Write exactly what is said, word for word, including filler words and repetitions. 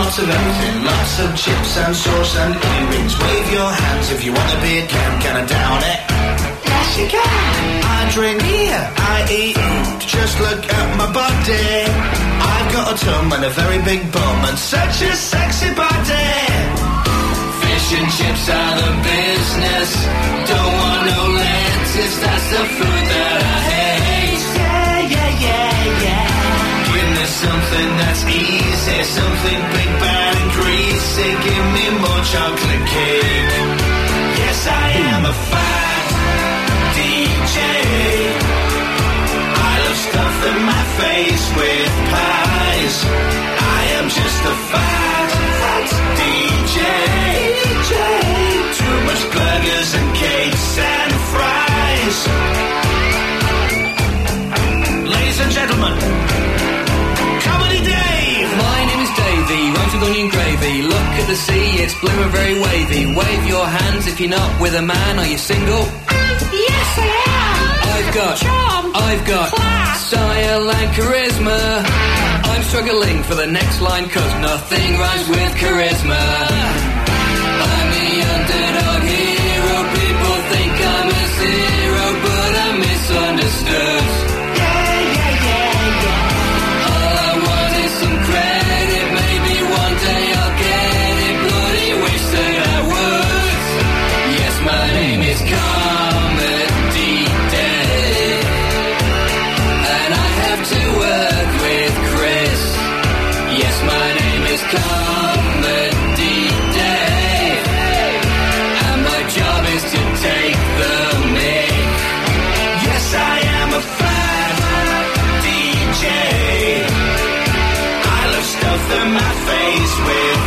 lots of everything. Lots of chips and sauce and earrings. Wave your hands if you want a beer can. Can I down it? Yes, you can. I drink beer, I eat food. Just look at my body. I've got a tum and a very big bum and such a sexy body. Fish and chips are the business. Don't want no lettuce, that's the food that I hate. Yeah, yeah, yeah, yeah. Give me something that's easy, something big, bad and greasy. Give me more chocolate cake. Yes, I am a fat D J. I love stuffing my face with pies. I am just a fat, fat D J. D J. Too much burgers and cakes and fries. Ladies and gentlemen, Comedy Dave. My name is Davey, rhymes with onion gravy. Look at the sea, it's blue and very wavy. Wave your hands if you're not with a man. Are you single? Yes, I am. I've got charm. I've got class. Style and charisma. I'm struggling for the next line cause nothing rhymes with charisma. I'm the underdog hero. People think I'm a zero, but I'm misunderstood. Yeah, yeah, yeah, yeah. All I want is some credit. Maybe one day I'll get it. Bloody wish that I would. Yes, my name is Comedy Dave, and I have to work with Chris. Yes, my name is Comedy Dave, and my job is to take the mic. Yes, I am a fat D J. I love stuffing my face with